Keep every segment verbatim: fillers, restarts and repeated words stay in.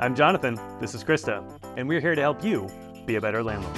I'm Jonathan, this is Krista, and we're here to help you be a better landlord.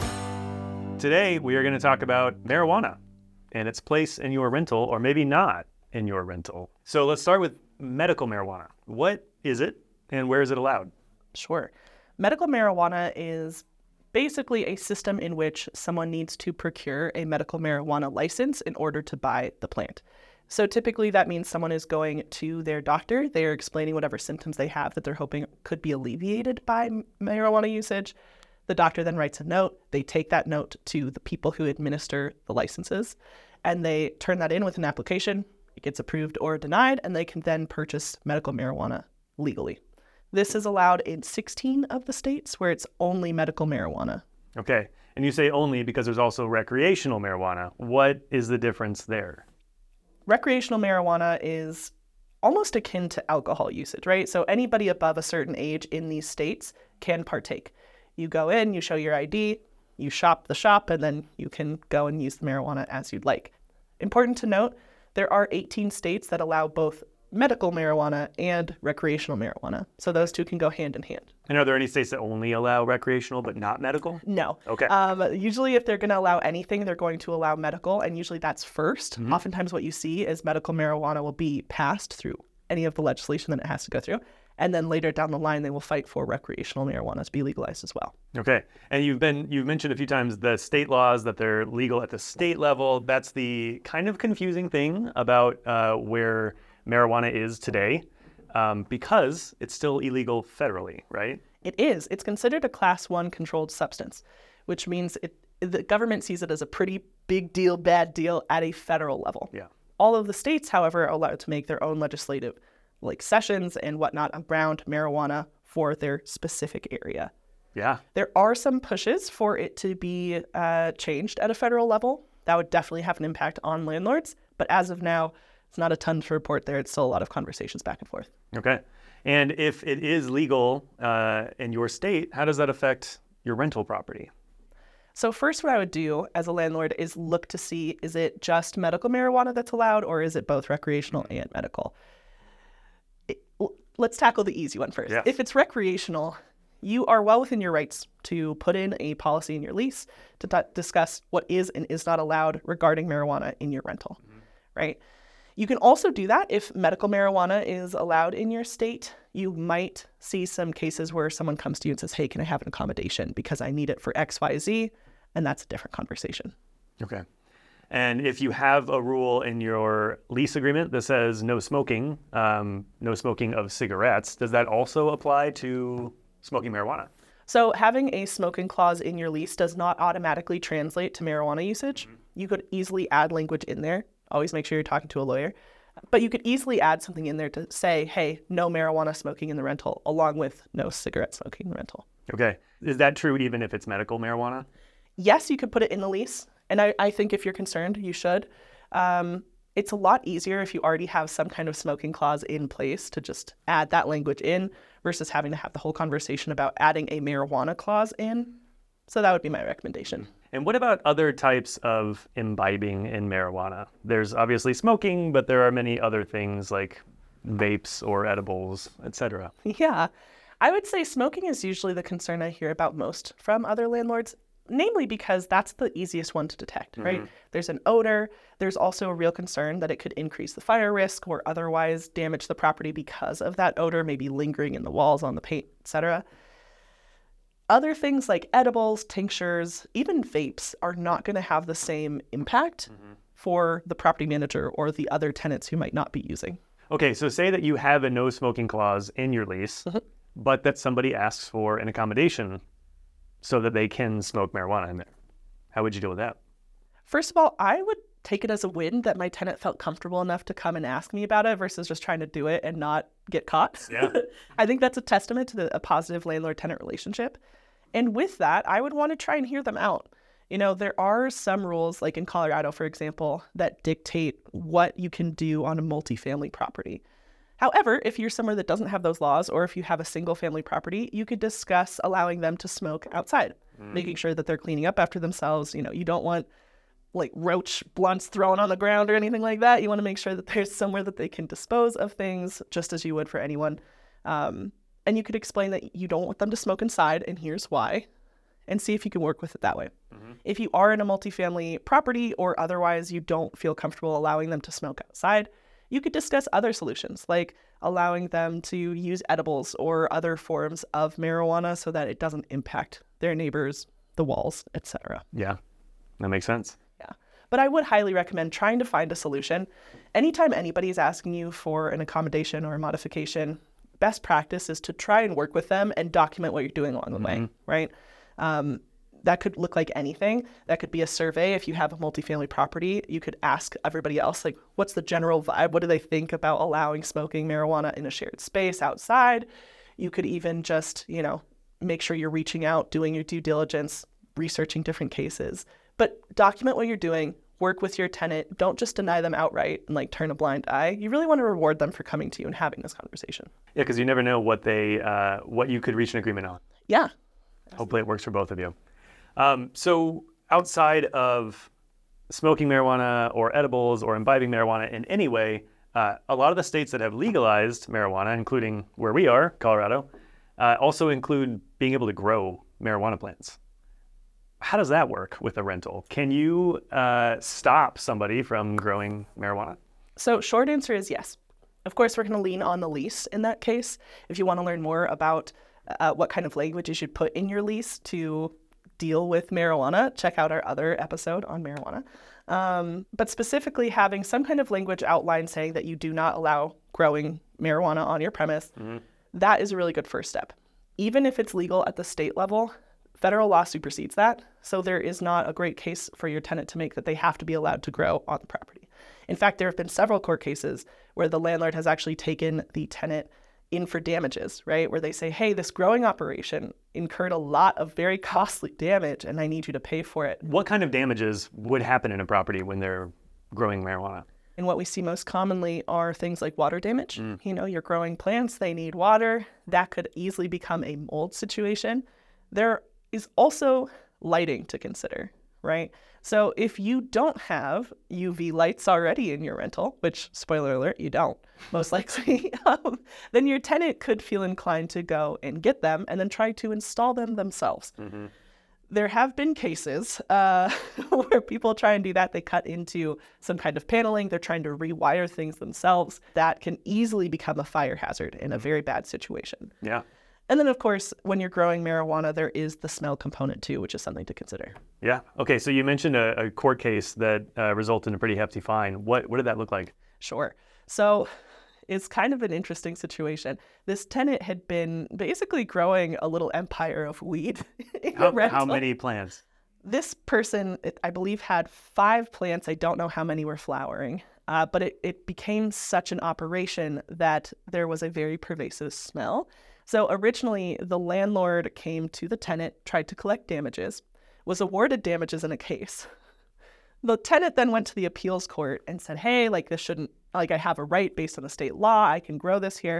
Today, we are going to talk about marijuana and its place in your rental, or maybe not in your rental. So let's start with medical marijuana. What is it, and where is it allowed? Sure. Medical marijuana is basically a system in which someone needs to procure a medical marijuana license in order to buy the plant. So typically that means someone is going to their doctor, they are explaining whatever symptoms they have that they're hoping could be alleviated by marijuana usage. The doctor then writes a note, they take that note to the people who administer the licenses, and they turn that in with an application. It gets approved or denied, and they can then purchase medical marijuana legally. This is allowed in sixteen of the states where it's only medical marijuana. Okay, and you say only because there's also recreational marijuana. What is the difference there? Recreational marijuana is almost akin to alcohol usage, right? So anybody above a certain age in these states can partake. You go in, you show your I D, you shop the shop, and then you can go and use the marijuana as you'd like. Important to note, there are eighteen states that allow both medical marijuana and recreational marijuana. So those two can go hand in hand. And are there any states that only allow recreational but not medical? No. Okay. Um, usually if they're going to allow anything, they're going to allow medical, and usually that's first. Mm-hmm. Oftentimes what you see is medical marijuana will be passed through any of the legislation that it has to go through. And then later down the line, they will fight for recreational marijuana to be legalized as well. Okay. And you've been you've mentioned a few times the state laws that they're legal at the state level. That's the kind of confusing thing about uh, where marijuana is today, um, because it's still illegal federally, right? It is. It's considered a class one controlled substance, which means it, the government sees it as a pretty big deal, bad deal at a federal level. Yeah. All of the states, however, are allowed to make their own legislative like sessions and whatnot around marijuana for their specific area. Yeah. There are some pushes for it to be uh, changed at a federal level. That would definitely have an impact on landlords. But as of now, it's not a ton to report there. It's still a lot of conversations back and forth. Okay. And if it is legal uh, in your state, how does that affect your rental property? So first, what I would do as a landlord is look to see, is it just medical marijuana that's allowed, or is it both recreational and medical? It, let's tackle the easy one first. Yeah. If it's recreational, you are well within your rights to put in a policy in your lease to t- discuss what is and is not allowed regarding marijuana in your rental, mm-hmm. right? You can also do that if medical marijuana is allowed in your state. You might see some cases where someone comes to you and says, hey, can I have an accommodation because I need it for X, Y, Z? And that's a different conversation. Okay. And if you have a rule in your lease agreement that says no smoking, um, no smoking of cigarettes, does that also apply to smoking marijuana? So having a smoking clause in your lease does not automatically translate to marijuana usage. Mm-hmm. You could easily add language in there. Always make sure you're talking to a lawyer. But you could easily add something in there to say, hey, no marijuana smoking in the rental, along with no cigarette smoking in the rental. Okay. Is that true even if it's medical marijuana? Yes, you could put it in the lease. And I, I think if you're concerned, you should. Um, it's a lot easier if you already have some kind of smoking clause in place to just add that language in versus having to have the whole conversation about adding a marijuana clause in. So that would be my recommendation. And what about other types of imbibing in marijuana? There's obviously smoking, but there are many other things like vapes or edibles, et cetera. Yeah, I would say smoking is usually the concern I hear about most from other landlords, namely because that's the easiest one to detect, right? Mm-hmm. There's an odor. There's also a real concern that it could increase the fire risk or otherwise damage the property because of that odor, maybe lingering in the walls, on the paint, et cetera. Other things like edibles, tinctures, even vapes are not going to have the same impact mm-hmm. for the property manager or the other tenants who might not be using. Okay, so say that you have a no smoking clause in your lease, mm-hmm. but that somebody asks for an accommodation so that they can smoke marijuana in there. How would you deal with that? First of all, I would take it as a win that my tenant felt comfortable enough to come and ask me about it versus just trying to do it and not get caught. Yeah. I think that's a testament to the, a positive landlord-tenant relationship. And with that, I would want to try and hear them out. You know, there are some rules, like in Colorado, for example, that dictate what you can do on a multifamily property. However, if you're somewhere that doesn't have those laws, or if you have a single family property, you could discuss allowing them to smoke outside, mm. making sure that they're cleaning up after themselves. You know, you don't want like roach blunts thrown on the ground or anything like that. You want to make sure that there's somewhere that they can dispose of things just as you would for anyone. Um, and you could explain that you don't want them to smoke inside, and here's why, and see if you can work with it that way. Mm-hmm. If you are in a multifamily property or otherwise you don't feel comfortable allowing them to smoke outside, you could discuss other solutions, like allowing them to use edibles or other forms of marijuana so that it doesn't impact their neighbors, the walls, et cetera. Yeah, that makes sense. Yeah. But I would highly recommend trying to find a solution. Anytime anybody's asking you for an accommodation or a modification, best practice is to try and work with them and document what you're doing along the Mm-hmm. way, right? Um, that could look like anything. That could be a survey. If you have a multifamily property, you could ask everybody else, like, what's the general vibe? What do they think about allowing smoking marijuana in a shared space outside? You could even just, you know, make sure you're reaching out, doing your due diligence, researching different cases. But document what you're doing, work with your tenant. Don't just deny them outright and like turn a blind eye. You really want to reward them for coming to you and having this conversation. Yeah, because you never know what they, uh, what you could reach an agreement on. Yeah. Hopefully it works for both of you. Um, so outside of smoking marijuana or edibles or imbibing marijuana in any way, uh, a lot of the states that have legalized marijuana, including where we are, Colorado, uh, also include being able to grow marijuana plants. How does that work with a rental? Can you uh, stop somebody from growing marijuana? So short answer is yes. Of course, we're going to lean on the lease in that case. If you want to learn more about uh, what kind of language you should put in your lease to deal with marijuana, check out our other episode on marijuana. Um, but specifically having some kind of language outline saying that you do not allow growing marijuana on your premise, mm-hmm. that is a really good first step. Even if it's legal at the state level, federal law supersedes that. So there is not a great case for your tenant to make that they have to be allowed to grow on the property. In fact, there have been several court cases where the landlord has actually taken the tenant in for damages, right? Where they say, hey, this growing operation incurred a lot of very costly damage and I need you to pay for it. What kind of damages would happen in a property when they're growing marijuana? And what we see most commonly are things like water damage. Mm. You know, you're growing plants, they need water. That could easily become a mold situation. There is also lighting to consider, right? So if you don't have U V lights already in your rental, which, spoiler alert, you don't, most likely, um, then your tenant could feel inclined to go and get them and then try to install them themselves. Mm-hmm. There have been cases uh, where people try and do that. They cut into some kind of paneling. They're trying to rewire things themselves. That can easily become a fire hazard in a very bad situation. Yeah. And then, of course, when you're growing marijuana, there is the smell component, too, which is something to consider. Yeah. Okay, so you mentioned a, a court case that uh, resulted in a pretty hefty fine. What what did that look like? Sure. So it's kind of an interesting situation. This tenant had been basically growing a little empire of weed in how, a rental. How many plants? This person, I believe, had five plants. I don't know how many were flowering. Uh, but it, it became such an operation that there was a very pervasive smell. So originally, the landlord came to the tenant, tried to collect damages, was awarded damages in a case. The tenant then went to the appeals court and said, hey, like this shouldn't, like I have a right based on the state law, I can grow this here.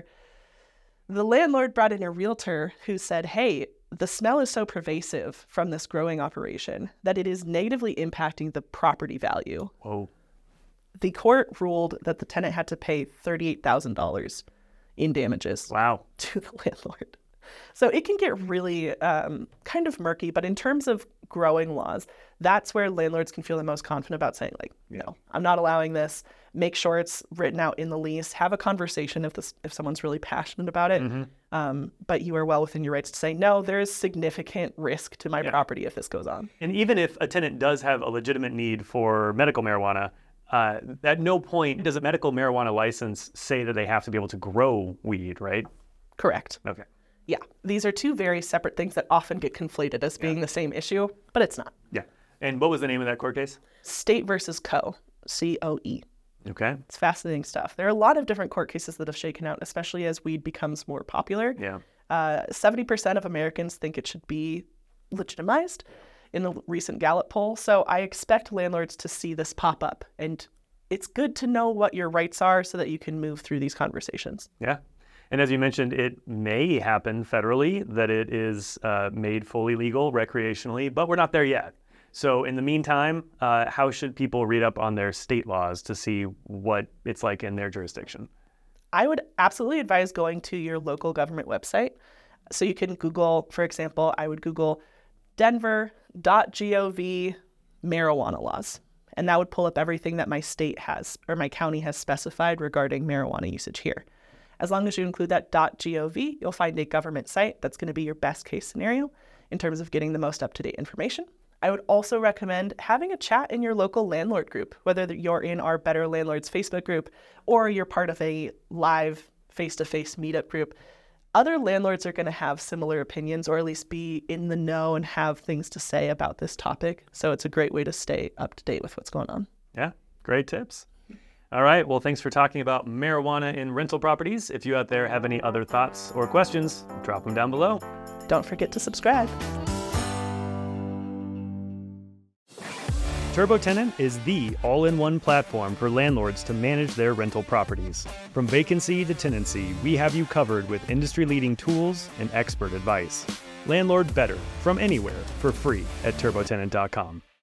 The landlord brought in a realtor who said, hey, the smell is so pervasive from this growing operation that it is negatively impacting the property value. Whoa. The court ruled that the tenant had to pay thirty-eight thousand dollars in damages. Wow. To the landlord. So it can get really um, kind of murky, but in terms of growing laws, that's where landlords can feel the most confident about saying, like, yeah. no, I'm not allowing this. Make sure it's written out in the lease. Have a conversation if this, if someone's really passionate about it. Mm-hmm. Um, but you are well within your rights to say, no, there is significant risk to my yeah. property if this goes on. And even if a tenant does have a legitimate need for medical marijuana, Uh, at no point does a medical marijuana license say that they have to be able to grow weed, right? Correct. Okay. Yeah. These are two very separate things that often get conflated as being yeah. the same issue, but it's not. Yeah. And what was the name of that court case? State versus Co. C O E. Okay. It's fascinating stuff. There are a lot of different court cases that have shaken out, especially as weed becomes more popular. Yeah. Uh, seventy percent of Americans think it should be legitimized in the recent Gallup poll. So I expect landlords to see this pop up. And it's good to know what your rights are so that you can move through these conversations. Yeah. And as you mentioned, it may happen federally that it is uh, made fully legal recreationally, but we're not there yet. So in the meantime, uh, how should people read up on their state laws to see what it's like in their jurisdiction? I would absolutely advise going to your local government website. So you can Google, for example, I would Google denver dot gov marijuana laws. And that would pull up everything that my state has or my county has specified regarding marijuana usage here. As long as you include that .gov, you'll find a government site that's going to be your best case scenario in terms of getting the most up-to-date information. I would also recommend having a chat in your local landlord group, whether you're in our Better Landlords Facebook group or you're part of a live face-to-face meetup group. Other landlords are going to have similar opinions or at least be in the know and have things to say about this topic. So it's a great way to stay up to date with what's going on. Yeah, great tips. All right, well, thanks for talking about marijuana in rental properties. If you out there have any other thoughts or questions, drop them down below. Don't forget to subscribe. TurboTenant is the all-in-one platform for landlords to manage their rental properties. From vacancy to tenancy, we have you covered with industry-leading tools and expert advice. Landlord better from anywhere for free at turbo tenant dot com.